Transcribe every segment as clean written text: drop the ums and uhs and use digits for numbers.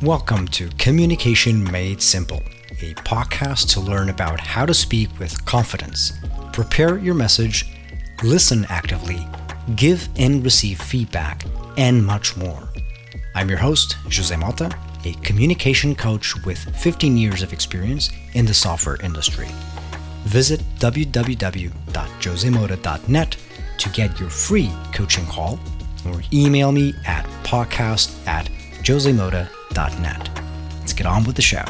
Welcome to Communication Made Simple, a podcast to learn about how to speak with confidence, prepare your message, listen actively, give and receive feedback, and much more. I'm your host, Jose Mota, a communication coach with 15 years of experience in the software industry. Visit www.josemota.net to get your free coaching call or email me at podcast@josemota.net. Let's get on with the show.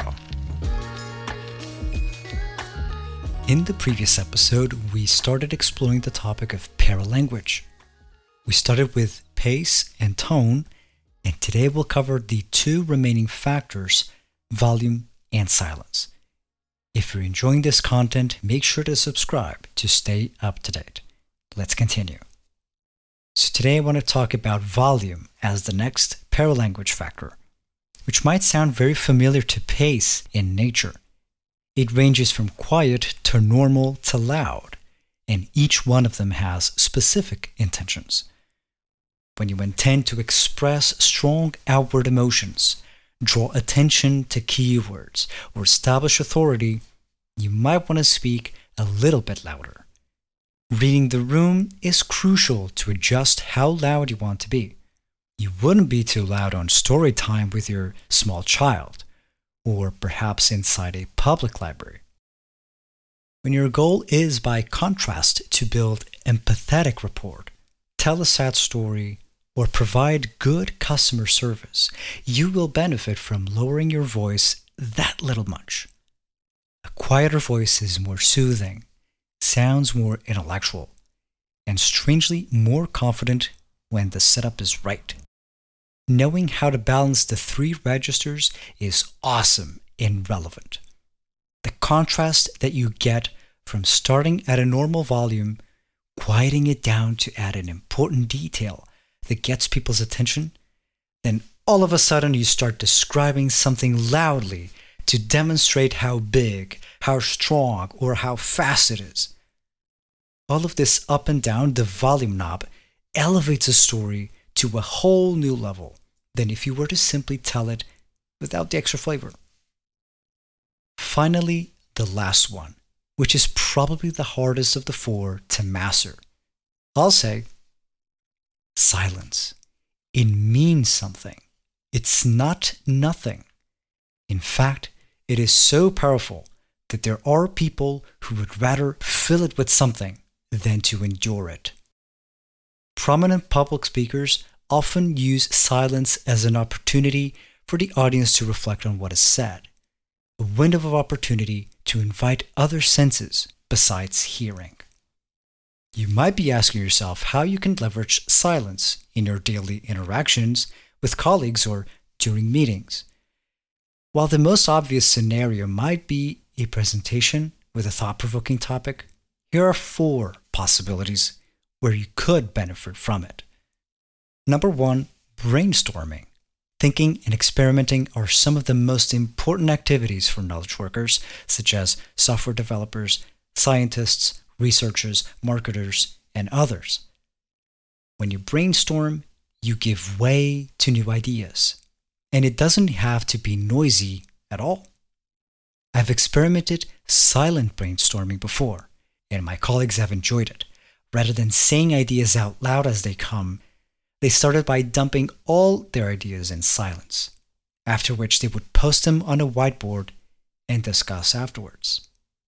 In the previous episode, we started exploring the topic of paralanguage. We started with pace and tone, and today we'll cover the two remaining factors, volume and silence. If you're enjoying this content, make sure to subscribe to stay up to date. Let's continue. So today I want to talk about volume as the next paralanguage factor, which might sound very familiar to pace in nature. It ranges from quiet to normal to loud, and each one of them has specific intentions. When you intend to express strong outward emotions, draw attention to keywords, or establish authority, you might want to speak a little bit louder. Reading the room is crucial to adjust how loud you want to be. You wouldn't be too loud on story time with your small child, or perhaps inside a public library. When your goal is, by contrast, to build empathetic rapport, tell a sad story, or provide good customer service, you will benefit from lowering your voice that little much. A quieter voice is more soothing, sounds more intellectual, and strangely more confident when the setup is right. Knowing how to balance the three registers is awesome and relevant. The contrast that you get from starting at a normal volume, quieting it down to add an important detail that gets people's attention, then all of a sudden you start describing something loudly to demonstrate how big, how strong, or how fast it is. All of this up and down the volume knob elevates a story to a whole new level than if you were to simply tell it without the extra flavor. Finally, the last one, which is probably the hardest of the four to master. I'll say silence. It means something. It's not nothing. In fact, it is so powerful that there are people who would rather fill it with something than to endure it. Prominent public speakers often use silence as an opportunity for the audience to reflect on what is said, a window of opportunity to invite other senses besides hearing. You might be asking yourself how you can leverage silence in your daily interactions with colleagues or during meetings. While the most obvious scenario might be a presentation with a thought-provoking topic, here are 4 possibilities where you could benefit from it. Number 1, brainstorming. Thinking and experimenting are some of the most important activities for knowledge workers, such as software developers, scientists, researchers, marketers, and others. When you brainstorm, you give way to new ideas, and it doesn't have to be noisy at all. I've experimented silent brainstorming before, and my colleagues have enjoyed it. Rather than saying ideas out loud as they come, they started by dumping all their ideas in silence, after which they would post them on a whiteboard and discuss afterwards.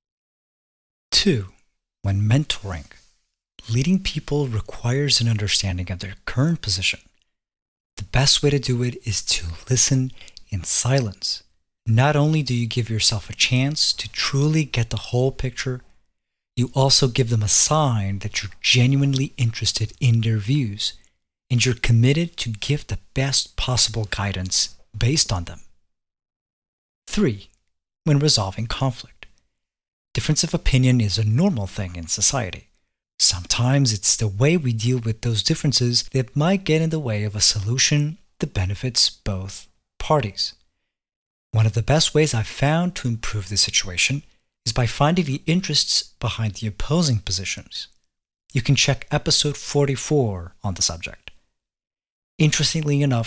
2. When mentoring, leading people requires an understanding of their current position. The best way to do it is to listen in silence. Not only do you give yourself a chance to truly get the whole picture, you also give them a sign that you're genuinely interested in their views and you're committed to give the best possible guidance based on them. 3. When resolving conflict. Difference of opinion is a normal thing in society. Sometimes it's the way we deal with those differences that might get in the way of a solution that benefits both parties. One of the best ways I've found to improve the situation is by finding the interests behind the opposing positions. You can check episode 44 on the subject. Interestingly enough,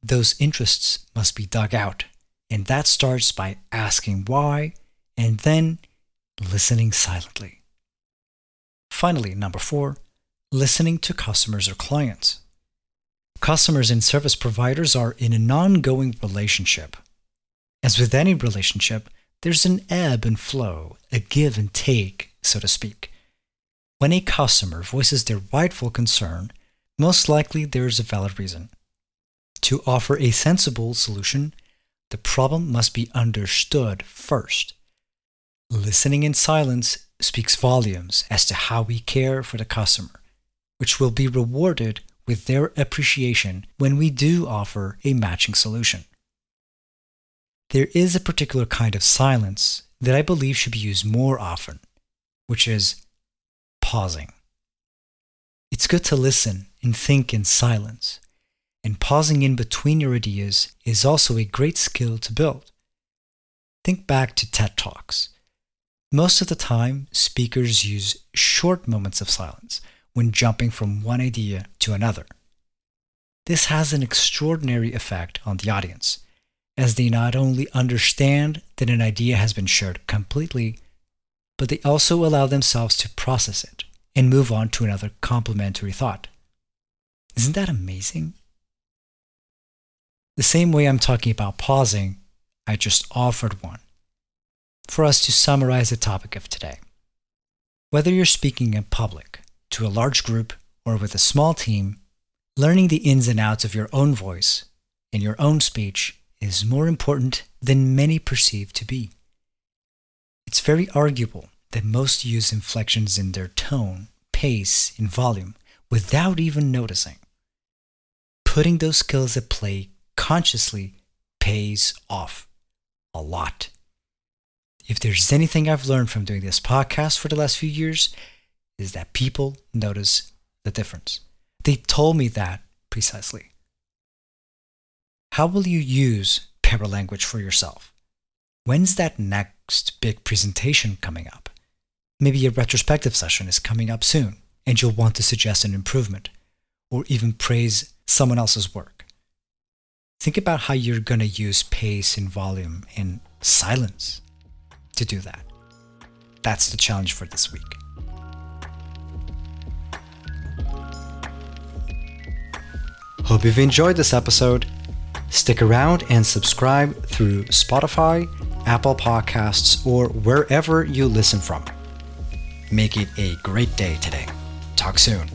those interests must be dug out, and that starts by asking why and then listening silently. Finally, number 4, listening to customers or clients. Customers and service providers are in an ongoing relationship. As with any relationship, there's an ebb and flow, a give and take, so to speak. When a customer voices their rightful concern, most likely there is a valid reason. To offer a sensible solution, the problem must be understood first. Listening in silence speaks volumes as to how we care for the customer, which will be rewarded with their appreciation when we do offer a matching solution. There is a particular kind of silence that I believe should be used more often, which is pausing. It's good to listen and think in silence, and pausing in between your ideas is also a great skill to build. Think back to TED Talks. Most of the time, speakers use short moments of silence when jumping from one idea to another. This has an extraordinary effect on the audience, as they not only understand that an idea has been shared completely, but they also allow themselves to process it and move on to another complementary thought. Isn't that amazing? The same way I'm talking about pausing, I just offered one for us to summarize the topic of today. Whether you're speaking in public, to a large group, or with a small team, learning the ins and outs of your own voice and your own speech is more important than many perceive to be. It's very arguable that most use inflections in their tone, pace, and volume without even noticing. Putting those skills at play consciously pays off a lot. If there's anything I've learned from doing this podcast for the last few years, is that people notice the difference. They told me that precisely. How will you use paralanguage for yourself? When's that next big presentation coming up? Maybe a retrospective session is coming up soon, and you'll want to suggest an improvement, or even praise someone else's work. Think about how you're going to use pace and volume and silence to do that. That's the challenge for this week. Hope you've enjoyed this episode. Stick around and subscribe through Spotify, Apple Podcasts, or wherever you listen from. Make it a great day today. Talk soon.